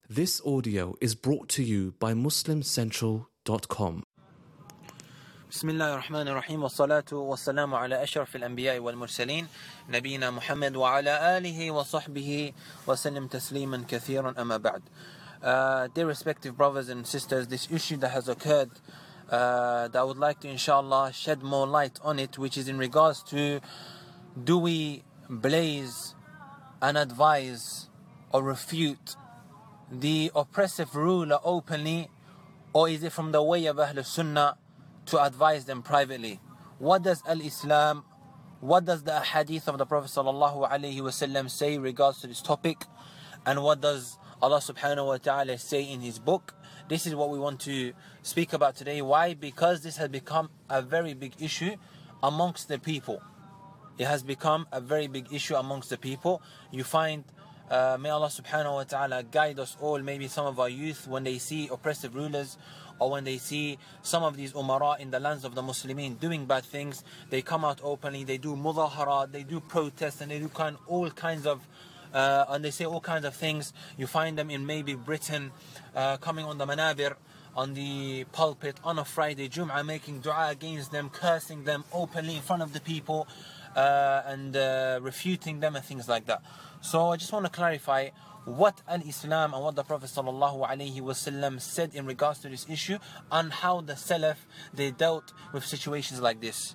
This audio is brought to you by MuslimCentral.com. بسم الله الرحمن الرحيم والصلاة والسلام على أشرف الأنبياء والمرسلين نبينا محمد وعلى آله وصحبه وسلم تسليما كثيرا أما بعد. Dear respective brothers and sisters, this issue that has occurred that I would like to inshallah shed more light on it, which is in regards to, do we blaze and advise or refute the oppressive ruler openly, or is it from the way of Ahlul Sunnah to advise them privately? What does Al-Islam, what does the hadith of the Prophet ﷺ say in regards to this topic, and what does Allah subhanahu wa ta'ala say in his book? This is what we want to speak about today. Why? Because this has become a very big issue amongst the people. It has become a very big issue amongst the people. You find, may Allah subhanahu wa ta'ala guide us all, maybe some of our youth, when they see oppressive rulers, or when they see some of these umara in the lands of the Muslimin doing bad things, they come out openly, they do mudaharat, they do protests, and they do all kinds of and they say all kinds of things. You find them in maybe Britain coming on the manabir, on the pulpit on a Friday Jum'ah, making dua against them, cursing them openly in front of the people, and refuting them and things like that. So I just want to clarify what Al-Islam and what the Prophet ﷺ said in regards to this issue, and how the Salaf, they dealt with situations like this,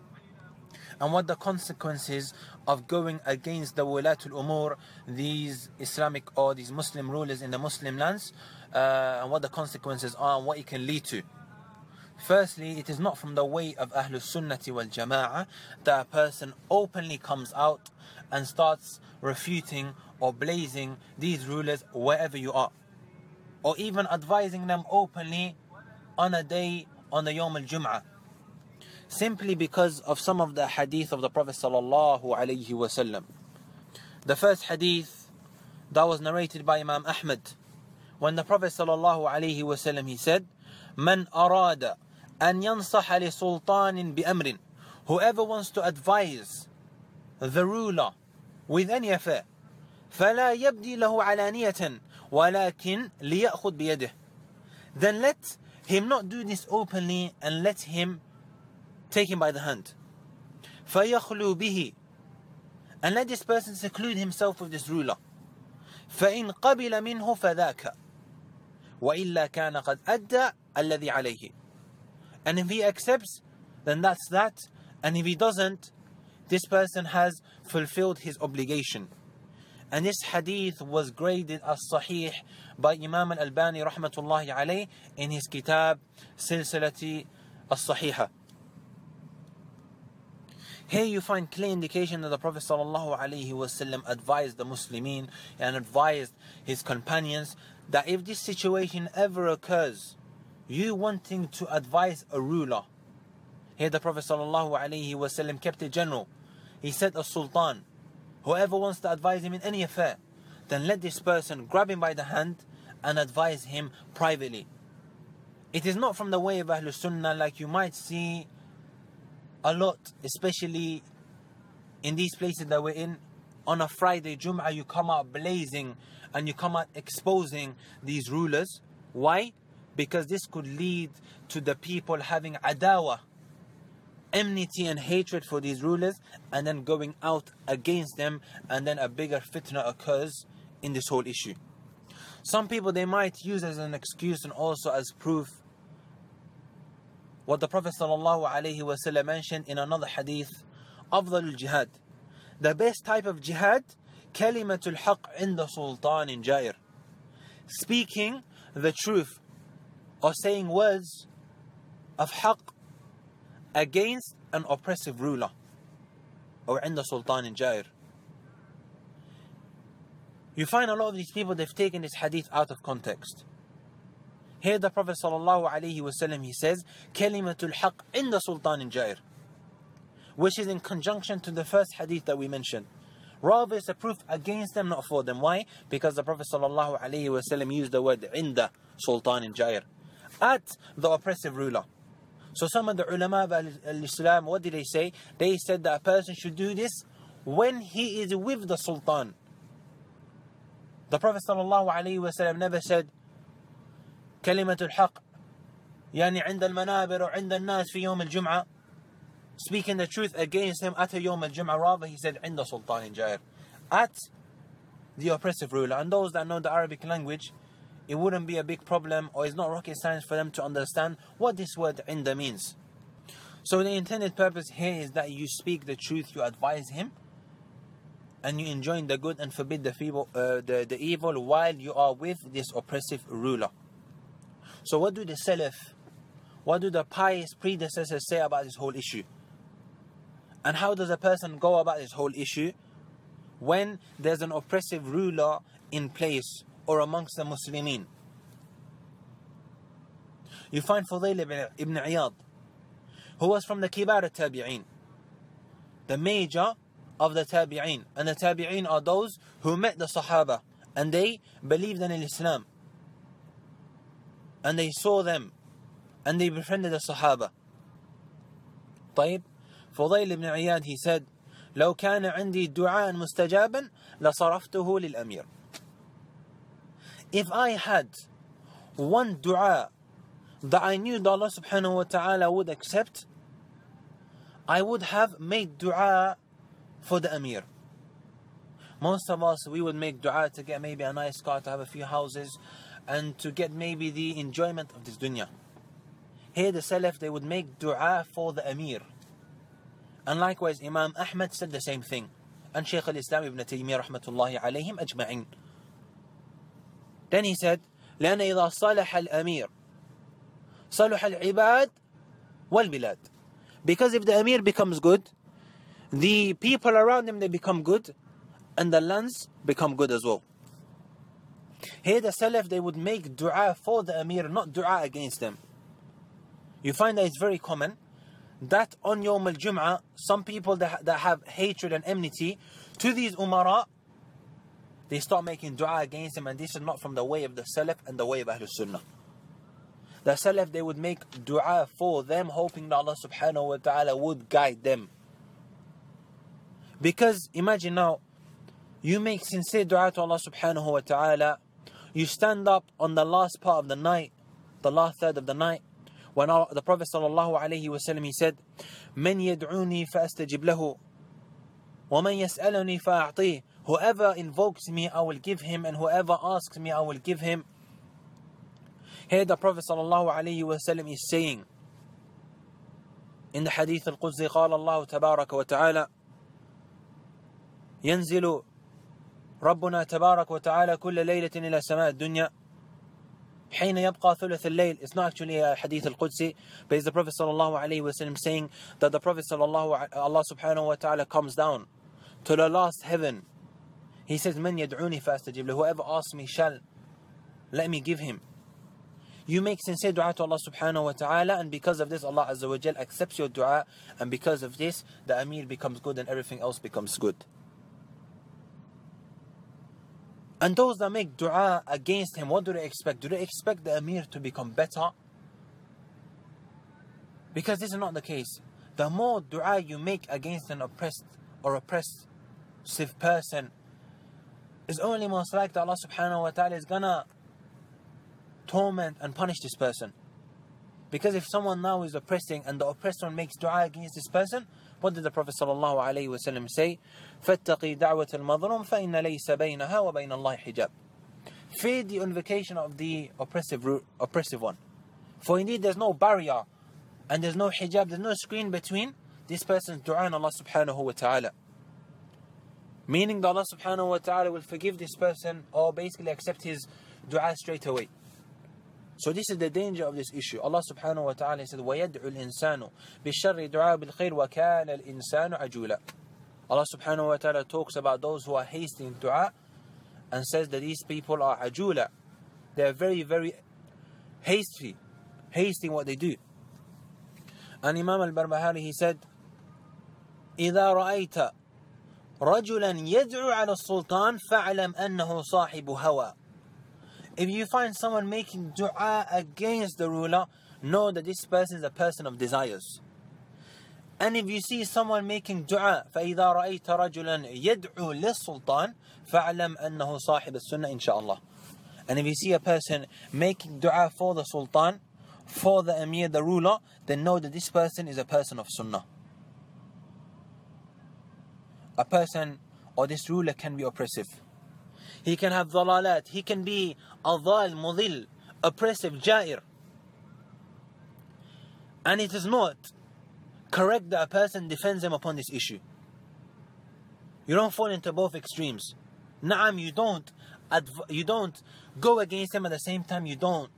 and what the consequences of going against the Wulatul Umur, these Islamic or these Muslim rulers in the Muslim lands, and what the consequences are and what it can lead to. Firstly, it is not from the way of Ahlul Sunnati wal Jama'ah that a person openly comes out and starts refuting or blazing these rulers wherever you are, or even advising them openly on a day on the Yawm al-Jum'ah, simply because of some of the hadith of the Prophet sallallahu alaihi wasallam. The first hadith that was narrated by Imam Ahmad, when the Prophet sallallahu alaihi wasallam, he said, "Man arada an yansaha li sultanin bi amrin," whoever wants to advise the ruler with any affair, فلا يبدي له علانية ولكن ليأخذ بيده, then let him not do this openly, and let him take him by the hand. فيخلو به, and let this person seclude himself with this ruler. فإن قبل منه فذاك وإلا كان قد أدى الذي عليه, and if he accepts, then that's that, and if he doesn't, this person has fulfilled his obligation. And this hadith was graded as sahih by Imam al-Albani rahmatullahi alayh in his kitab Silsilati as-Sahiha. Here you find clear indication that the Prophet sallallahu alaihi wasallam advised the Muslimin and advised his companions that if this situation ever occurs, you wanting to advise a ruler, here the Prophet sallallahu alaihi wasallam kept it general. He said, a sultan, whoever wants to advise him in any affair, then let this person grab him by the hand and advise him privately. It is not from the way of Ahlul Sunnah, like you might see a lot, especially in these places that we're in. On a Friday Jum'ah, you come out blazing and you come out exposing these rulers. Why? Because this could lead to the people having adawa, enmity and hatred for these rulers, and then going out against them, and then a bigger fitna occurs in this whole issue. Some people, they might use as an excuse and also as proof what the Prophet ﷺ mentioned in another hadith, أفضل الجهاد, the best type of jihad, كلمة الحق عند سلطان جائر, speaking the truth or saying words of haqq against an oppressive ruler, or عند سلطان جائر. You find a lot of these people, they've taken this hadith out of context. Here the Prophet ﷺ, he says, كلمة الحق عند سلطان جائر, which is in conjunction to the first hadith that we mentioned. Rather, it's a proof against them, not for them. Why? Because the Prophet ﷺ used the word عند سلطان جائر, at the oppressive ruler. So some of the ulama of al-Islam, what did they say? They said that a person should do this when he is with the sultan. The Prophet ﷺ never said, كلمة الحق يعني عند المنابر وعند الناس في يوم الجمعة, speaking the truth against him at يوم الجمعة. Rather, he said عند سلطان جائر, at the oppressive ruler. And those that know the Arabic language, it wouldn't be a big problem, or it's not rocket science for them to understand what this word عند means. So the intended purpose here is that you speak the truth, you advise him, and you enjoin the good and forbid the evil while you are with this oppressive ruler. So what do the Salaf, what do the pious predecessors say about this whole issue? And how does a person go about this whole issue when there's an oppressive ruler in place or amongst the Muslimin? You find Fudayl ibn Iyad, who was from the Kibar al-Tabi'een, the major of the Tabi'een. And the Tabi'een are those who met the Sahaba and they believed in Islam, and they saw them and they befriended the Sahaba. طيب, Fudayl ibn Iyad, he said, لو كان عندي دعاء مستجابا لصرفته للأمير. If I had one dua that I knew that Allah subhanahu wa ta'ala would accept, I would have made dua for the Amir. Most of us, we would make dua to get maybe a nice car, to have a few houses, and to get maybe the enjoyment of this dunya. Here the Salaf, they would make dua for the Amir. And likewise, Imam Ahmad said the same thing. And Shaykh al-Islam ibn Taymiyyah rahmatullahi alayhim ajma'in. Then he said, لأن إذا صلح الأمير صلح العباد والبلاد. Because if the Amir becomes good, the people around him, they become good, and the lands become good as well. Here the Salaf, they would make dua for the Amir, not dua against them. You find that it's very common that on Yawm al-Jum'ah, some people that have hatred and enmity to these Umara, they start making dua against them, and this is not from the way of the Salaf and the way of Ahlul Sunnah. The Salaf, they would make dua for them, hoping that Allah subhanahu wa ta'ala would guide them. Because imagine now, you make sincere dua to Allah subhanahu wa ta'ala, you stand up on the last part of the night, the last third of the night, when the Prophet sallallahu alayhi wa sallam, he said, من يدعوني فأستجب له ومن يسألني فأعطيه. Whoever invokes me, I will give him, and whoever asks me, I will give him. Here the Prophet sallallahu alayhi wa sallam is saying, in the Hadith al-Qudsi, قال الله تبارك وتعالى ينزل ربنا تبارك وتعالى كل ليلة إلى سماء الدنيا حين يبقى ثلث الليل. It's not actually a Hadith al-Qudsi, but it's the Prophet sallallahu alayhi wa sallam saying that the Prophet Allah subhanahu wa ta'ala comes down to the last heaven. He says, من يدعوني فأستجب له. Whoever asks me shall let me give him. You make sincere dua to Allah subhanahu wa ta'ala, and because of this, Allah azza wa jal accepts your dua, and because of this, the Amir becomes good and everything else becomes good. And those that make dua against him, what do they expect? Do they expect the Amir to become better? Because this is not the case. The more dua you make against an oppressed or oppressive person, it's only most likely Allah subhanahu wa ta'ala is gonna torment and punish this person. Because if someone now is oppressing and the oppressor makes dua against this person, what did the Prophet sallallahu alayhi wa sallam say? فَاتَّقِي دَعْوَةَ الْمَظْلُومِ فَإِنَّ لَيْسَ بَيْنَهَا وَبَيْنَ اللَّهِ حِجَابٌ. Fear the invocation of the oppressive one. For indeed there's no barrier and there's no hijab, there's no screen between this person's dua and Allah subhanahu wa ta'ala. Meaning that Allah subhanahu wa ta'ala will forgive this person, or basically accept his dua straight away. So this is the danger of this issue. Allah subhanahu wa ta'ala said, وَيَدْعُ الْإِنسَانُ بِالشَّرِّ دُعَاءَ بِالْخَيْرِ وَكَانَ الْإِنسَانُ عَجُولًا. Allah subhanahu wa ta'ala talks about those who are hasting dua and says that these people are ajula. They are very, very hasty what they do. And Imam al-Barbahari, he said, إِذَا رَأَيْتَ رَجُلًا يَدْعُ عَلَى السُّلْطَانِ فَاعْلَمْ أَنَّهُ صَاحِبُ هَوَى. If you find someone making dua against the ruler, know that this person is a person of desires. And if you see someone making dua, فَإِذَا رَأَيْتَ رَجُلًا يَدْعُو لِلسُّلْطَانِ فَاعْلَمْ أَنَّهُ صَاحِبُ السُّنَّةِ إِنْ شَاء اللَّهِ. And if you see a person making dua for the sultan, for the emir, the ruler, then know that this person is a person of sunnah. A person or this ruler can be oppressive. He can have dhalalat. He can be adhal, mudil, oppressive, jair. And it is not correct that a person defends him upon this issue. You don't fall into both extremes. Na'am, you don't go against him, at the same time you don't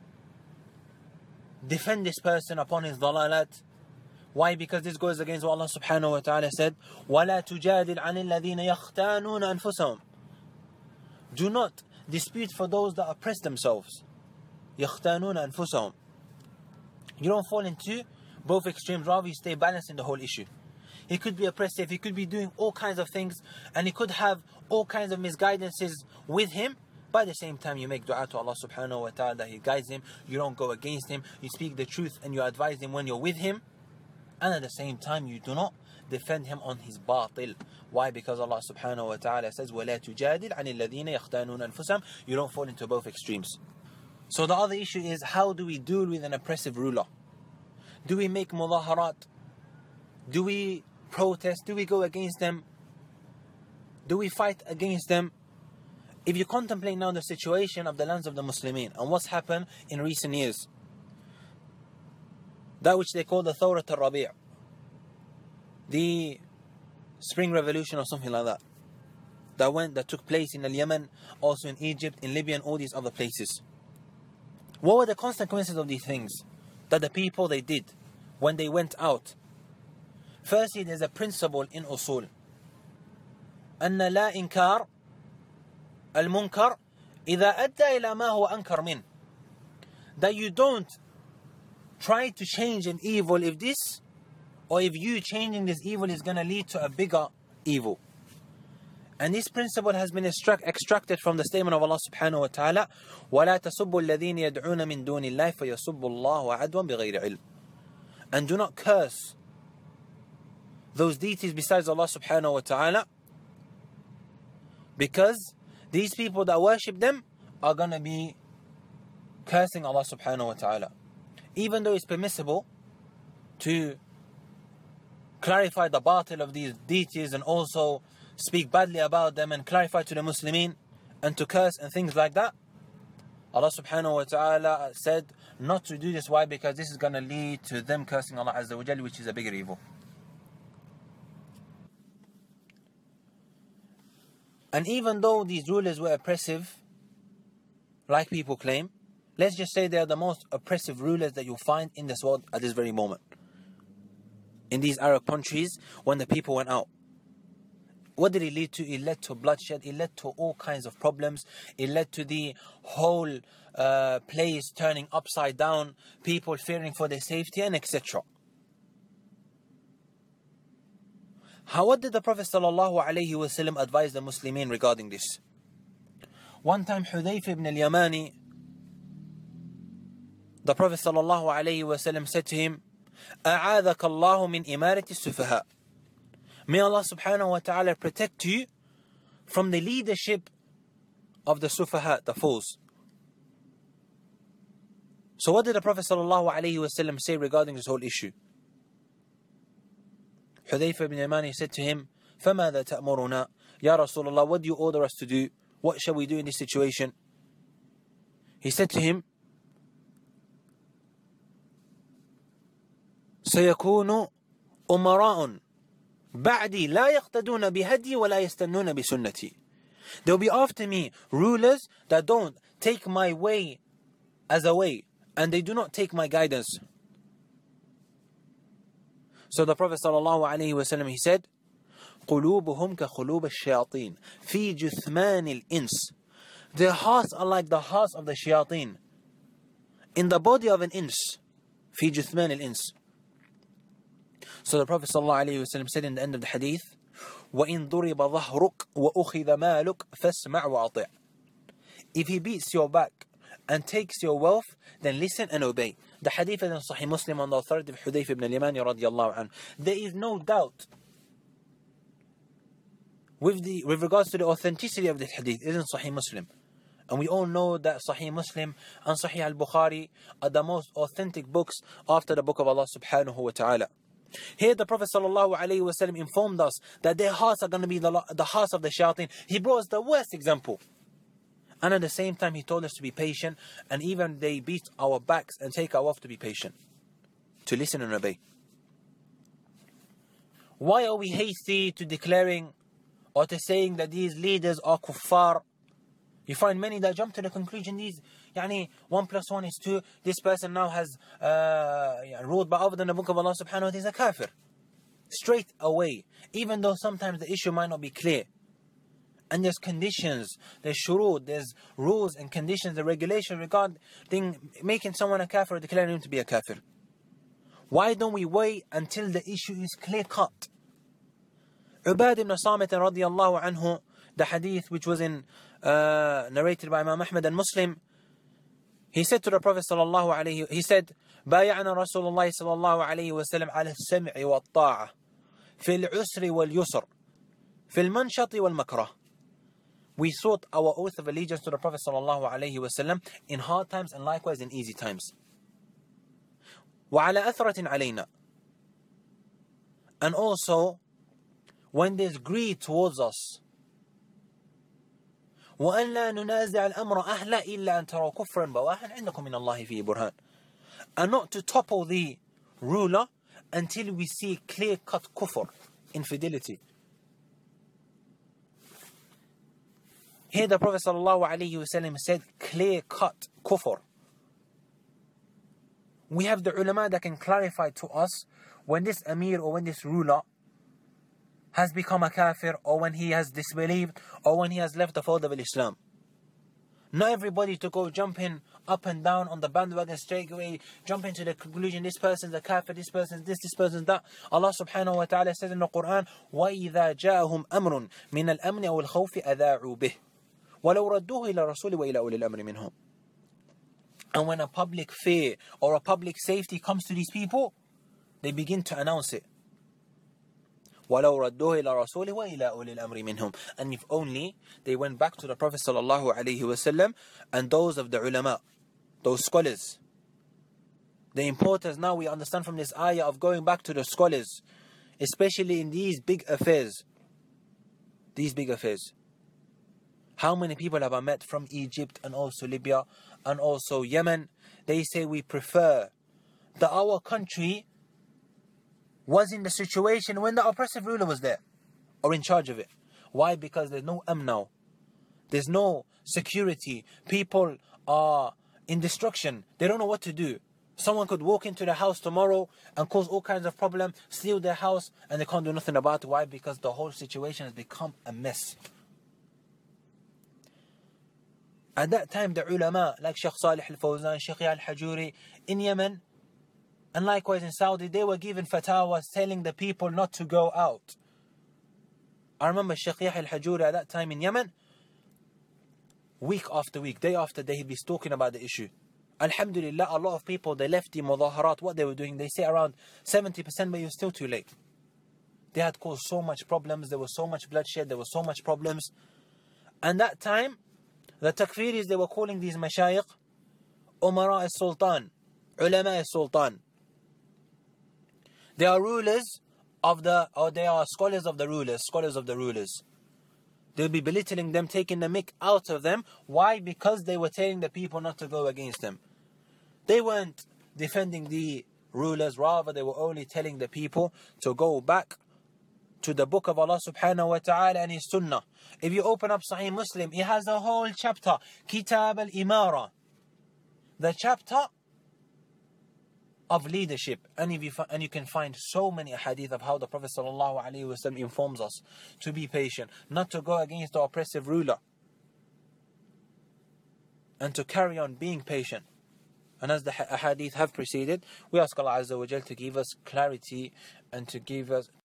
defend this person upon his dhalalat. Why? Because this goes against what Allah subhanahu wa ta'ala said, وَلَا تُجَادِلْ عَنِ الَّذِينَ يَخْتَانُونَ أَنفُسَهُم. Do not dispute for those that oppress themselves. يَخْتَانُونَ أَنفُسَهُم. You don't fall into both extremes, rather you stay balanced in the whole issue. He could be oppressive, he could be doing all kinds of things, and he could have all kinds of misguidances with him. By the same time, you make dua to Allah subhanahu wa ta'ala that He guides him. You don't go against him. You speak the truth and you advise him when you're with him. And at the same time, you do not defend him on his batil. Why? Because Allah subhanahu wa ta'ala says, وَلَا تُجَادِلْ عَنِ الَّذِينَ يَخْتَانُونَ أَنفُسَهُم. You don't fall into both extremes. So the other issue is, how do we deal with an oppressive ruler? Do we make mudaharat? Do we protest? Do we go against them? Do we fight against them? If you contemplate now the situation of the lands of the Muslimin and what's happened in recent years, that which they call the Thawrat al-Rabi', the Spring Revolution or something like that, that took place in Yemen, also in Egypt, in Libya and all these other places. What were the consequences of these things that the people they did when they went out? Firstly, there's a principle in usul, أن لا إنكار المنكر إذا أدى إلى ما هو أنكر منه. That you don't try to change an evil if you changing this evil is going to lead to a bigger evil. And this principle has been extracted from the statement of Allah subhanahu wa ta'ala, وَلَا تَسُبُّوا الَّذِينَ يَدْعُونَ مِن دُونِ اللَّهِ فَيَسُبُّوا اللَّهَ عَدْوًا بِغَيْرِ عِلْمٍ. And do not curse those deities besides Allah subhanahu wa ta'ala, because these people that worship them are going to be cursing Allah subhanahu wa ta'ala. Even though it's permissible to clarify the batil of these deities and also speak badly about them and clarify to the Muslimin and to curse and things like that, Allah subhanahu wa ta'ala said not to do this. Why? Because this is going to lead to them cursing Allah azza wa jal, which is a bigger evil. And even though these rulers were oppressive, like people claim, let's just say they are the most oppressive rulers that you'll find in this world at this very moment. In these Arab countries, when the people went out, what did it lead to? It led to bloodshed, it led to all kinds of problems, it led to the whole place turning upside down, people fearing for their safety, and etc. What did the Prophet ﷺ advise the Muslimin regarding this? One time Hudayf ibn al-Yamani, the Prophet ﷺ said to him, أَعَاذَكَ اللَّهُ مِنْ إِمَارَةِ السُّفَهَاءِ. May Allah subhanahu wa ta'ala protect you from the leadership of the sufaha, the fools. So what did the Prophet ﷺ say regarding this whole issue? Hudayf ibn Yamani said to him, فَمَاذَا تَأْمُرُنَا? Ya Rasulullah, what do you order us to do? What shall we do in this situation? He said to him, سَيَكُونُ أُمَرَاءٌ بَعْدِي لَا يَقْتَدُونَ بِهَدِي وَلَا يَسْتَنُّونَ بِسُنَّتِي. There will be after me rulers that don't take my way as a way, and they do not take my guidance. So the Prophet ﷺ, he said, قُلُوبُهُمْ كَخُلُوبَ الشَّيَاطِينَ فِي جُثْمَانِ الْإِنسِ. Their hearts are like the hearts of the shayateen in the body of an ins. فِي جُثْمَانِ الْإِنسِ. So the Prophet ﷺ said in the end of the hadith, وَإِن ضُرِبَ ظَهْرُكَ وَأُخِذَ مَالُكَ فَاسْمَعْ وَأَطِعْ. If he beats your back and takes your wealth, then listen and obey. The hadith is in Sahih Muslim on the authority of Hudayf ibn al-Yamani radiyallahu anhu. There is no doubt with regards to the authenticity of this hadith. It is in Sahih Muslim. And we all know that Sahih Muslim and Sahih al-Bukhari are the most authentic books after the book of Allah subhanahu wa ta'ala. Here the Prophet sallallahu alayhi wa sallam informed us that their hearts are going to be the hearts of the shayateen. He brought us the worst example. And at the same time he told us to be patient, and even they beat our backs and take our oath to be patient, to listen and obey. Why are we hasty to declaring or to saying that these leaders are kuffar? You find many that jump to the conclusion, 1 + 1 is 2, this person now has ruled by other than the book of Allah subhanahu wa ta'ala, he's a kafir. Straight away, even though sometimes the issue might not be clear. And there's conditions, there's shurud, there's rules and conditions, the regulation regarding making someone a kafir or declaring him to be a kafir. Why don't we wait until the issue is clear cut? Ubad ibn Samit radiyallahu anhu, the hadith which was narrated by Imam Ahmad and Muslim, he said to the Prophet sallallahu alayhi, he said, بايعنا رسول الله صلى الله عليه وسلم على السمع والطاعة في العسر واليسر في المنشط والمكره. We sought our oath of allegiance to the Prophet sallallahu alayhi wasallam in hard times and likewise in easy times. وعلى أثرة علينا. And also when there's greed towards us. وأن لا ننازع الأمر أهلا إلا أن تروا كفرا بواحا عندكم من الله فيه برهان. And not to topple the ruler until we see clear-cut kufr, infidelity. Here the Prophet ﷺ said clear-cut kufr. We have the ulama that can clarify to us when this amir or when this ruler has become a kafir, or when he has disbelieved, or when he has left the fold of Islam. Not everybody to go jumping up and down on the bandwagon straight away, jump into the conclusion, this person's a kafir, this person's this person's that. Allah subhanahu wa ta'ala says in the Quran, وَإِذَا جَاءَهُمْ أَمْرٌ مِنَ الْأَمْنِ أَوِ الْخَوْفِ أَذَاعُوا بِهِ وَلَوْ رَدُّوهُ إِلَى الرَّسُولِ وَإِلَى أُولِي الْأَمْرِ مِنْهُمْ. And when a public fear or a public safety comes to these people, they begin to announce it. وَلَوْ رَدُّوهُ إِلَى الرَّسُولِ وَإِلَى أُولِي الْأَمْرِ مِنْهُمْ. And if only they went back to the Prophet sallallahu alaihi wasallam and those of the ulama, those scholars. The importance now we understand from this ayah of going back to the scholars, especially in these big affairs. These big affairs. How many people have I met from Egypt and also Libya and also Yemen? They say we prefer that our country was in the situation when the oppressive ruler was there or in charge of it. Why? Because there's no now. There's no security. People are in destruction. They don't know what to do. Someone could walk into their house tomorrow and cause all kinds of problems, steal their house, and they can't do nothing about it. Why? Because the whole situation has become a mess. At that time, the ulama, like Shaykh Salih al-Fawzan, Shaykh al-Hajuri, in Yemen, and likewise in Saudi, they were given fatwas telling the people not to go out. I remember Shaykh al-Hajuri at that time in Yemen, week after week, day after day, he'd be talking about the issue. Alhamdulillah, a lot of people, they left the mudaharat, what they were doing, they say around 70%, but it was still too late. They had caused so much problems, there was so much bloodshed, there was so much problems. And that time, the takfiris, they were calling these mashayikh Umara al-Sultan, Ulama al-Sultan. They are rulers of they are scholars of the rulers. They'll be belittling them, taking the mick out of them. Why? Because they were telling the people not to go against them. They weren't defending the rulers, rather they were only telling the people to go back to the book of Allah subhanahu wa ta'ala and his sunnah. If you open up Sahih Muslim, it has a whole chapter, Kitab al-Imara, the chapter of leadership. And you can find so many hadith of how the Prophet sallallahu alaihi wasallam informs us to be patient, not to go against the oppressive ruler, and to carry on being patient. And as the hadith have preceded, we ask Allah Azza wa Jal to give us clarity and to